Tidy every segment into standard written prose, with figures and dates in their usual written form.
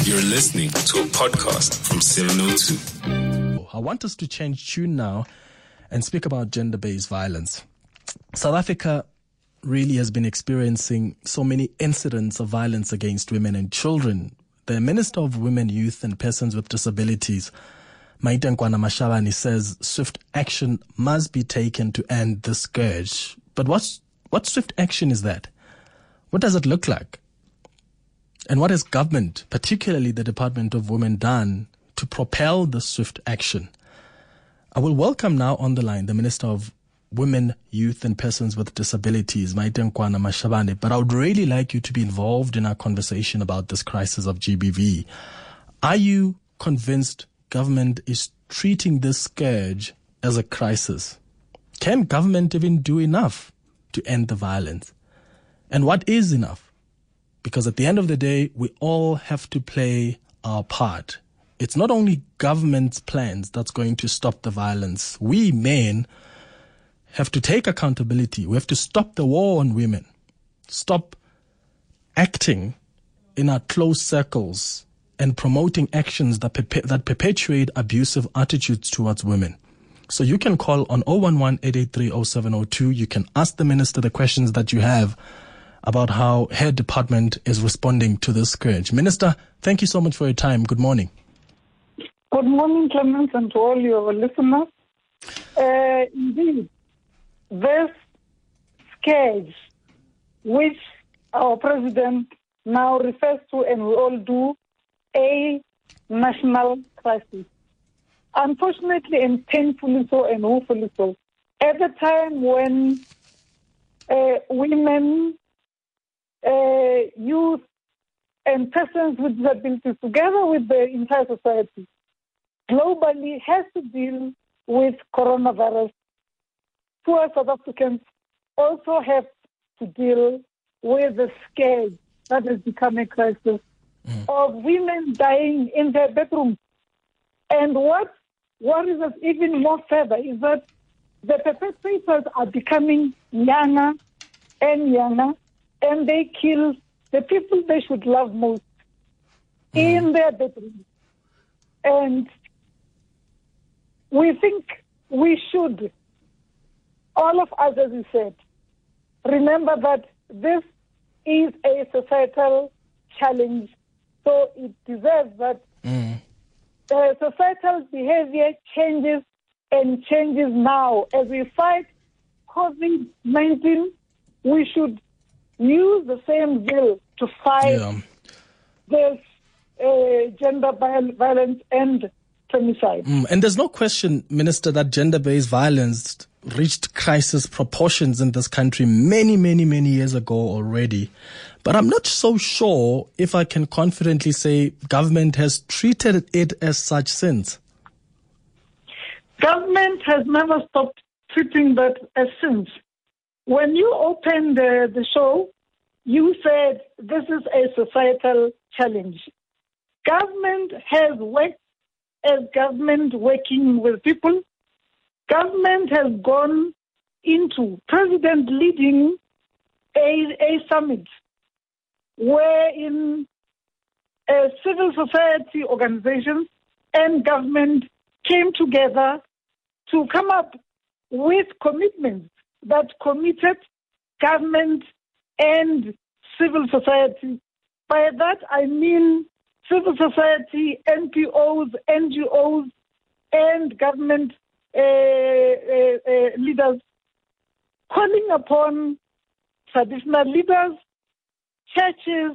You're listening to a podcast from 702. I want us to change tune now and speak about gender-based violence. South Africa really has been experiencing so many incidents of violence against women and children. The Minister of Women, Youth and Persons with Disabilities, Maite Nkoana-Mashabane, says swift action must be taken to end the scourge. But what swift action is that? What does it look like? And what has government, particularly the Department of Women, done to propel the swift action? I will welcome now on the line the Minister of Women, Youth and Persons with Disabilities, Maite Nkoana-Mashabane. But I would really like you to be involved in our conversation about this crisis of GBV. Are you convinced government is treating this scourge as a crisis? Can government even do enough to end the violence? And what is enough? Because at the end of the day, we all have to play our part. It's not only government's plans that's going to stop the violence. We men have to take accountability. We have to stop the war on women. Stop acting in our close circles and promoting actions that perpetuate abusive attitudes towards women. So you can call on 011-883-0702. You can ask the minister the questions that you have about how her department is responding to this scourge. Minister, thank you so much for your time. Good morning. Good morning, Clement, and to all your listeners. Indeed, this scourge, which our president now refers to, and we all do, a national crisis. Unfortunately and painfully so and woefully so, at the time when women, youth and persons with disabilities, together with the entire society, globally has to deal with coronavirus, poor South Africans also have to deal with the scourge that has become a crisis of women dying in their bedrooms. And what worries us even more further is that the perpetrators are becoming younger and younger, and they kill the people they should love most in their bedrooms. And we think we should, all of us, as you said, remember that this is a societal challenge. So it deserves that the societal behavior changes and changes now. As we fight COVID-19, we should use the same zeal to fight this gender violence and femicide. And there's no question, Minister, that gender-based violence reached crisis proportions in this country many, many, many years ago already. But I'm not so sure if I can confidently say government has treated it as such since. Government has never stopped treating that as since. When you opened the show, you said this is a societal challenge. Government has worked as government working with people. Government has gone into President leading a summit wherein civil society organizations and government came together to come up with commitments that committed government and civil society. By that I mean civil society, NPOs, NGOs, and government leaders, calling upon traditional leaders, churches,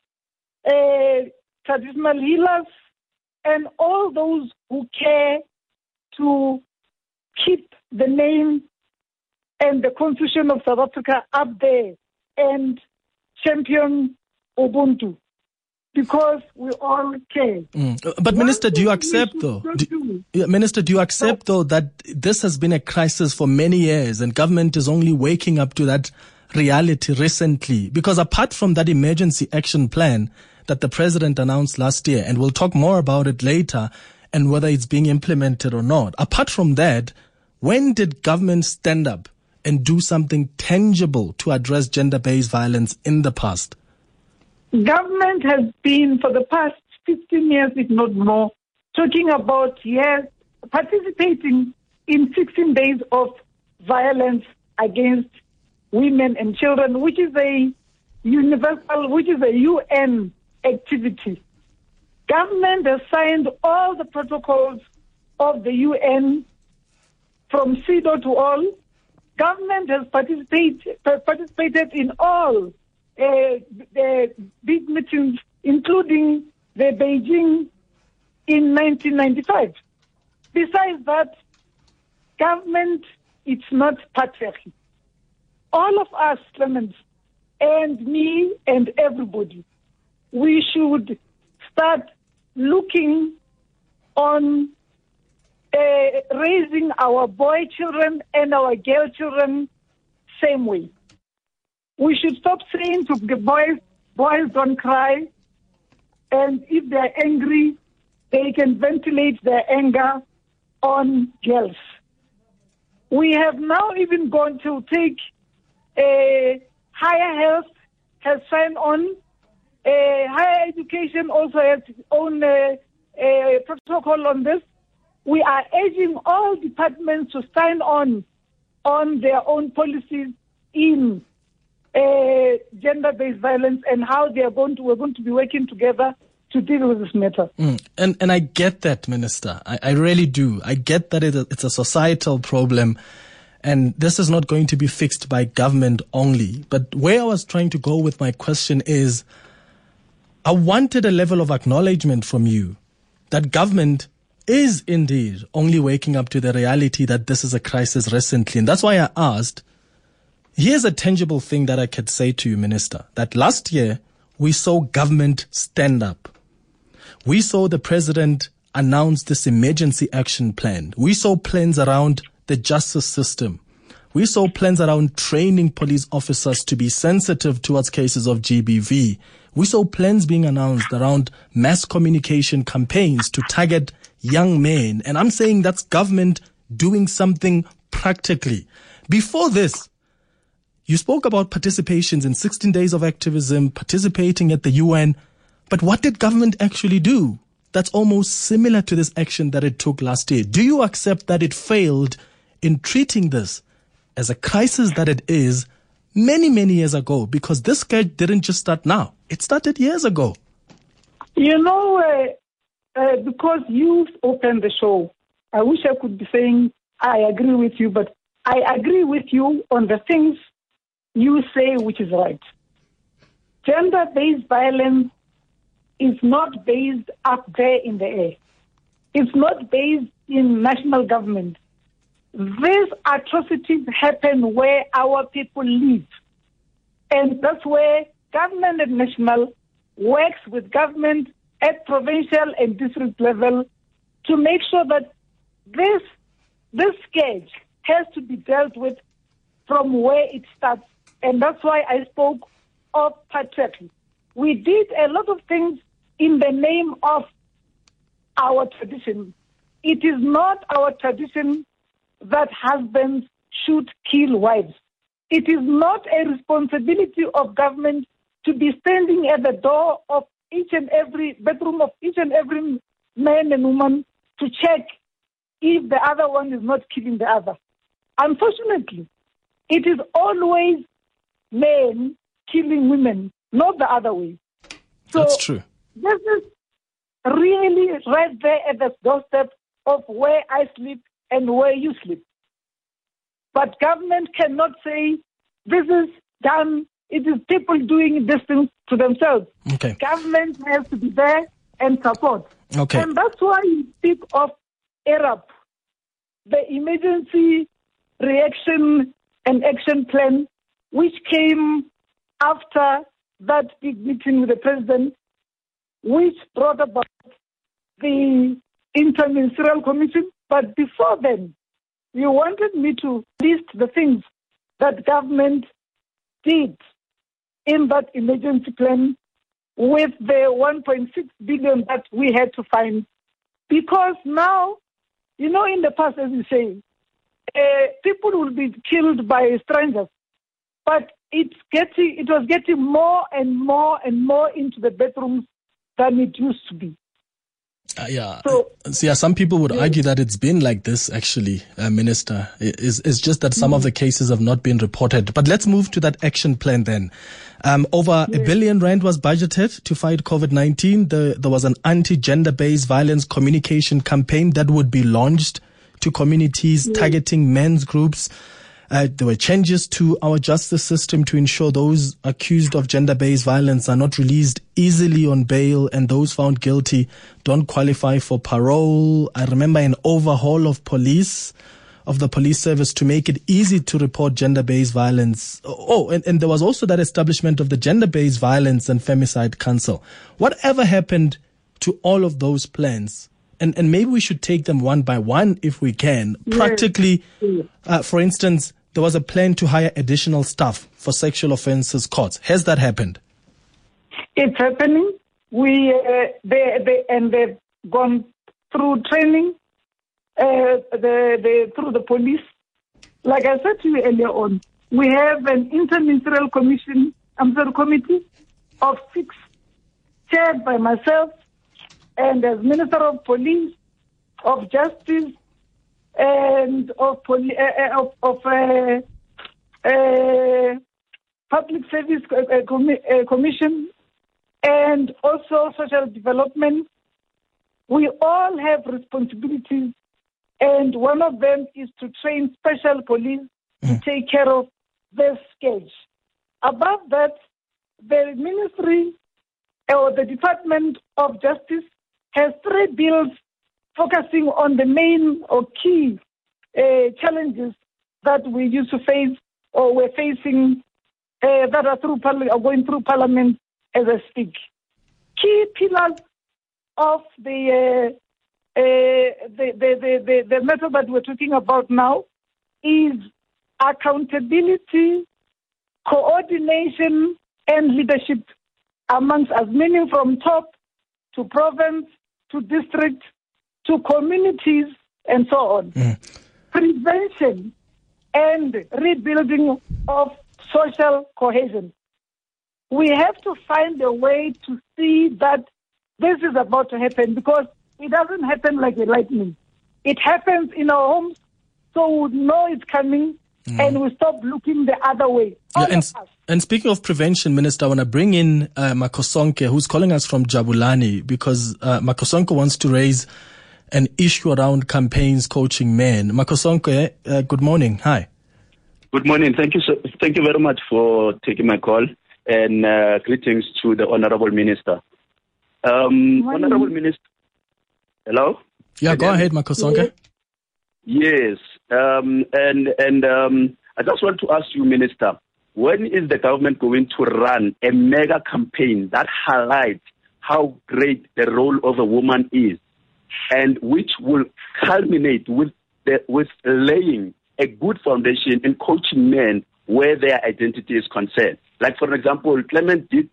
traditional healers, and all those who care to keep the name and the Constitution of South Africa up there and champion Ubuntu, because we all care. But Minister, do you accept though? Minister, do you accept though that this has been a crisis for many years and government is only waking up to that reality recently? Because apart from that emergency action plan that the president announced last year, and we'll talk more about it later and whether it's being implemented or not, apart from that, when did government stand up and do something tangible to address gender-based violence in the past? Government has been, for the past 15 years, if not more, talking about, yes, participating in 16 days of violence against women and children, which is a universal, which is a UN activity. Government has signed all the protocols of the UN from CEDAW to all. Government has participated in all the big meetings, including the Beijing in 1995. Besides that, government, it's not patriarchy. All of us, Clemens, and me and everybody, we should start looking on raising our boy children and our girl children same way. We should stop saying to the boys don't cry, and if they're angry, they can ventilate their anger on girls. We have now even gone to take higher health has signed on. Higher education also has its own protocol on this. We are urging all departments to sign on their own policies in gender-based violence and how we're going to be working together to deal with this matter. And I get that, Minister. I really do. I get that it's a societal problem, and this is not going to be fixed by government only. But where I was trying to go with my question is, I wanted a level of acknowledgement from you that government is indeed only waking up to the reality that this is a crisis recently. And that's why I asked, here's a tangible thing that I could say to you, Minister, that last year we saw government stand up. We saw the president announce this emergency action plan. We saw plans around the justice system. We saw plans around training police officers to be sensitive towards cases of GBV. We saw plans being announced around mass communication campaigns to target young men. And I'm saying that's government doing something practically. Before this, you spoke about participations in 16 days of activism, participating at the UN. But what did government actually do? That's almost similar to this action that it took last year. Do you accept that it failed in treating this as a crisis that it is many, many years ago? Because this scourge didn't just start now. It started years ago. You know, because you opened the show, I wish I could be saying I agree with you, but I agree with you on the things you say which is right. Gender-based violence is not based up there in the air. It's not based in national government. These atrocities happen where our people live. And that's where government and national works with government at provincial and district level to make sure that this scourge has to be dealt with from where it starts. And that's why I spoke of patriarchy. We did a lot of things in the name of our tradition. It is not our tradition that husbands should kill wives. It is not a responsibility of government to be standing at the door of each and every bedroom of each and every man and woman to check if the other one is not killing the other. Unfortunately, it is always men killing women, not the other way. So that's true. This is really right there at the doorstep of where I sleep and where you sleep. But government cannot say this is done. It is people doing this thing to themselves. Okay. Government has to be there and support. Okay. And that's why you speak of ERAP, the Emergency Reaction and Action Plan, which came after that big meeting with the president, which brought about the Interministerial Commission. But before then, you wanted me to list the things that government did in that emergency plan with the 1.6 billion that we had to find. Because now, you know, in the past, as you say, people will be killed by strangers. But it was getting more and more and more into the bedrooms than it used to be. Some people would argue that it's been like this, actually, Minister. It's just that some of the cases have not been reported. But let's move to that action plan then. Over R1 billion was budgeted to fight COVID-19. There was an anti-gender-based violence communication campaign that would be launched to communities targeting men's groups. There were changes to our justice system to ensure those accused of gender-based violence are not released easily on bail, and those found guilty don't qualify for parole. I remember an overhaul of the police service to make it easy to report gender-based violence. And there was also that establishment of the Gender-Based Violence and Femicide Council. Whatever happened to all of those plans? And maybe we should take them one by one if we can. Practically, for instance, there was a plan to hire additional staff for sexual offences courts. Has that happened? It's happening. They've gone through training through the police. Like I said to you earlier on, we have an interministerial committee of 6, chaired by myself and as Minister of Police, of Justice, and of Public Service Commission, and also Social Development. We all have responsibilities, and one of them is to train special police to take care of this scourge. Above that, the Ministry or the Department of Justice has 3 bills focusing on the main or key challenges that we used to face or we're facing that are going through Parliament as I speak. Key pillars of the matter that we're talking about now is accountability, coordination, and leadership amongst us, meaning from top to province to district to communities and so on. Prevention and rebuilding of social cohesion. We have to find a way to see that this is about to happen, because it doesn't happen like a lightning. It happens in our homes, so we know it's coming and we stop looking the other way. And speaking of prevention, Minister, I want to bring in Makosonke, who's calling us from Jabulani, because Makosonke wants to raise an issue around campaigns coaching men. Makosonke, good morning. Hi. Good morning. Thank you very much for taking my call, and greetings to the Honorable Minister. Honorable Minister. Hello? Yeah, go ahead, Makosonke. Yes. I just want to ask you, Minister, when is the government going to run a mega campaign that highlights how great the role of a woman is, and which will culminate with laying a good foundation in coaching men where their identity is concerned? Like, for example, Clement did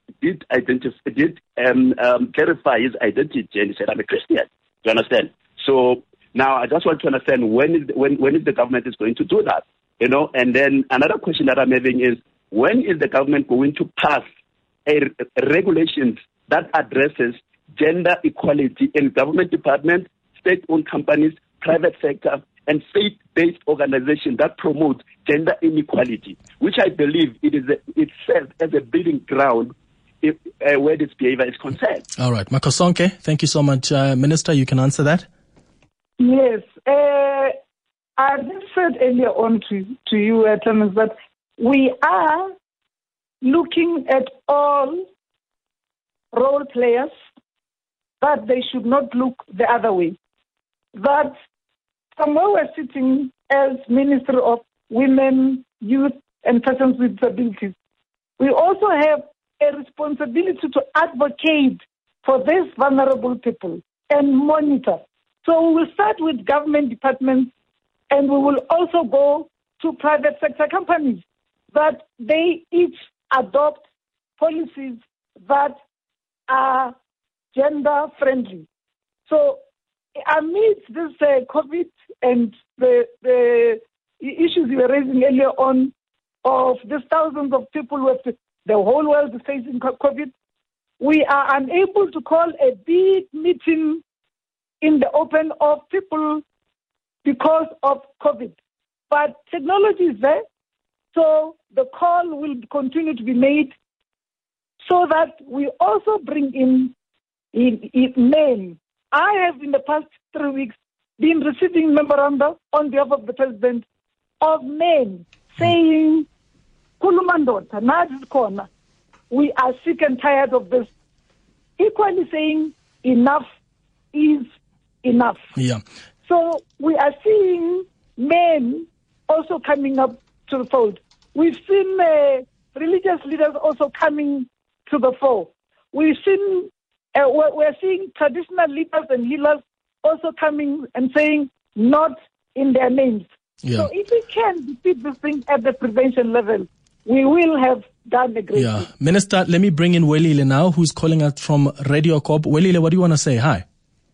clarify his identity, and he said, "I'm a Christian." Do you understand? So now I just want to understand when is the government is going to do that? You know, and then another question that I'm having is, when is the government going to pass a regulations that addresses gender equality in government departments, state-owned companies, private sector, and faith-based organizations that promote gender inequality, which I believe it serves as a building ground where this behavior is concerned. All right. Makosonke, thank you so much. Minister, you can answer that? Yes. I just said earlier on to you, Thomas, that we are looking at all role players, that they should not look the other way. That somewhere we're sitting as Minister of Women, Youth, and Persons with Disabilities, we also have a responsibility to advocate for these vulnerable people and monitor. So we will start with government departments, and we will also go to private sector companies, that they each adopt policies that are gender friendly. So amidst this COVID and the issues you were raising earlier on, of these thousands of people the whole world is facing COVID, we are unable to call a big meeting in the open of people because of COVID. But technology is there, so the call will continue to be made so that we also bring in men. I have in the past 3 weeks been receiving memoranda on behalf of the president of men saying, Kulumandota, Nadikona, we are sick and tired of this. Equally saying, enough is enough. Yeah. So we are seeing men also coming up to the fold. We've seen religious leaders also coming to the fore. We've seen, we're seeing traditional leaders and healers also coming and saying, not in their names. Yeah. So if we can defeat this thing at the prevention level, we will have done a great deal. Minister, let me bring in Welile now, who's calling us from Radio Corp. Welile, what do you want to say? Hi.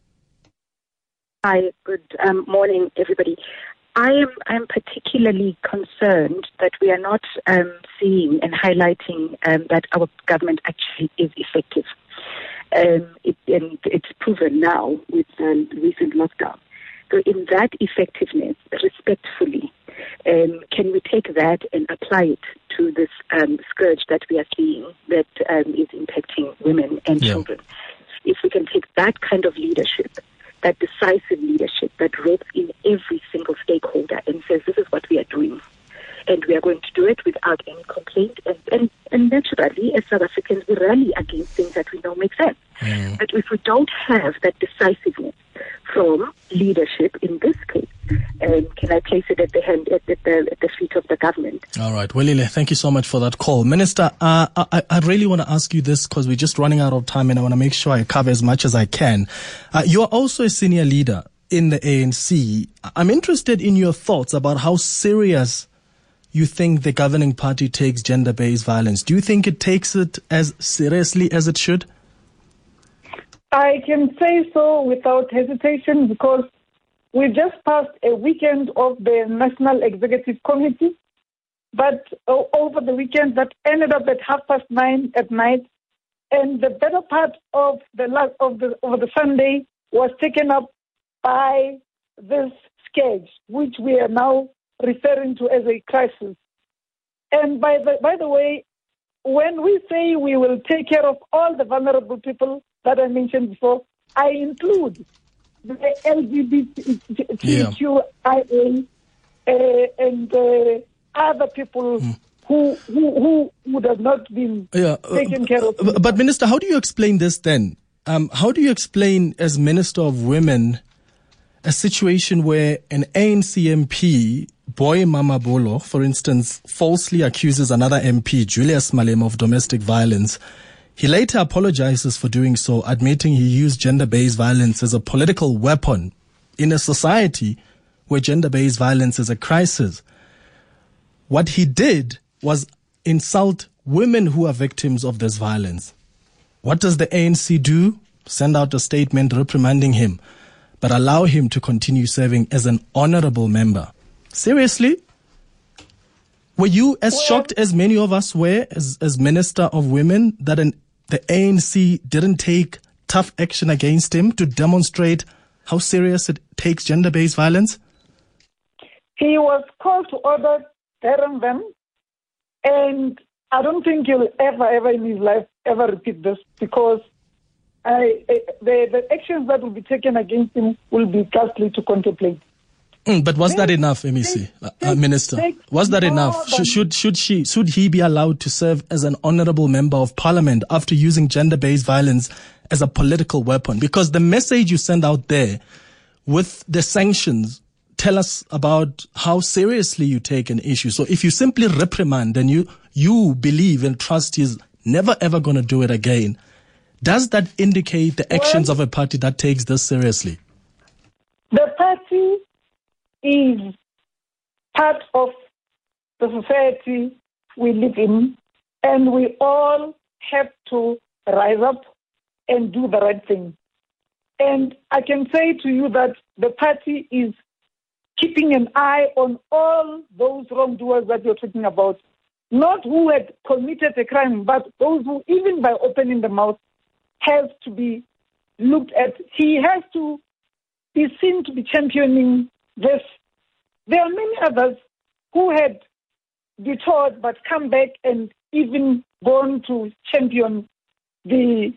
Hi, good morning, everybody. I am particularly concerned that we are not seeing and highlighting that our government actually is effective. And it's proven now with the recent lockdown. So in that effectiveness, respectfully, can we take that and apply it to this scourge that we are seeing that is impacting women and children? If we can take that kind of leadership, that decisive leadership that ropes in every single stakeholder and says, this is what we are doing, and we are going to do it without any complaint. And naturally, as South Africans, we rally against things that we know make sense. But if we don't have that decisiveness from leadership in this case, can I place it at the feet of the government? All right. Welile, thank you so much for that call. Minister, I really want to ask you this because we're just running out of time and I want to make sure I cover as much as I can. You are also a senior leader in the ANC. I'm interested in your thoughts about how serious you think the governing party takes gender-based violence. Do you think it takes it as seriously as it should? I can say so without hesitation because we just passed a weekend of the National Executive Committee, but over the weekend that ended up at 9:30 at night, and the better part of the Sunday was taken up by this scourge, which we are now referring to as a crisis. And by the way, when we say we will take care of all the vulnerable people that I mentioned before, I include the LGBTQIA and other people who would have not been taken care of. But Minister, how do you explain this then? How do you explain, as Minister of Women, a situation where an ANC MP, Boy Mamabolo, for instance, falsely accuses another MP, Julius Malema, of domestic violence? He later apologizes for doing so, admitting he used gender-based violence as a political weapon in a society where gender-based violence is a crisis. What he did was insult women who are victims of this violence. What does the ANC do? Send out a statement reprimanding him, but allow him to continue serving as an honorable member. Seriously? Were you as shocked as many of us were as Minister of Women that the ANC didn't take tough action against him to demonstrate how serious it takes gender-based violence? He was called to order there and then, and I don't think he'll ever in his life ever repeat this because the actions that will be taken against him will be ghastly to contemplate. But was that enough, MEC, Minister? Was that enough? Should he be allowed to serve as an honorable member of parliament after using gender-based violence as a political weapon? Because the message you send out there with the sanctions tell us about how seriously you take an issue. So if you simply reprimand and you believe and trust he's never ever going to do it again, does that indicate the actions of a party that takes this seriously? The party is part of the society we live in, and we all have to rise up and do the right thing. And I can say to you that the party is keeping an eye on all those wrongdoers that you're talking about, not who had committed a crime, but those who, even by opening the mouth, has to be looked at. He has to be seen to be championing this. There are many others who had detoured but come back and even gone to champion the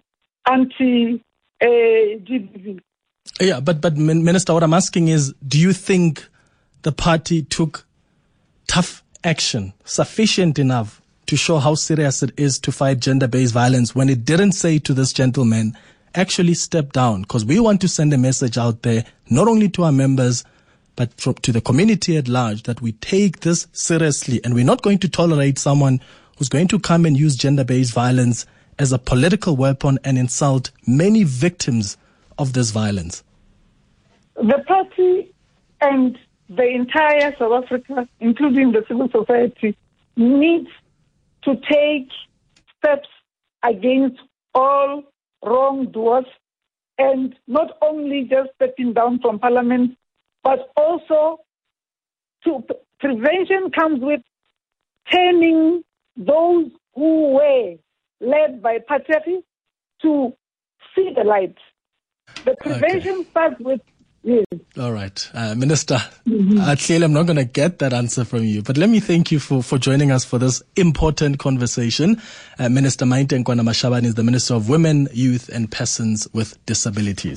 anti-GBV. Yeah, but Minister, what I'm asking is, do you think the party took tough action, sufficient enough to show how serious it is to fight gender-based violence when it didn't say to this gentleman, actually step down? Because we want to send a message out there, not only to our members, but to the community at large, that we take this seriously and we're not going to tolerate someone who's going to come and use gender-based violence as a political weapon and insult many victims of this violence. The party and the entire South Africa, including the civil society, needs to take steps against all wrongdoers, and not only just stepping down from parliament, but also prevention comes with turning those who were led by patriarchy to see the light. The prevention starts with yes. All right. Minister, clearly I'm not going to get that answer from you, but let me thank you for joining us for this important conversation. Minister Mainti Nkoana Mashabane is the Minister of Women, Youth and Persons with Disabilities.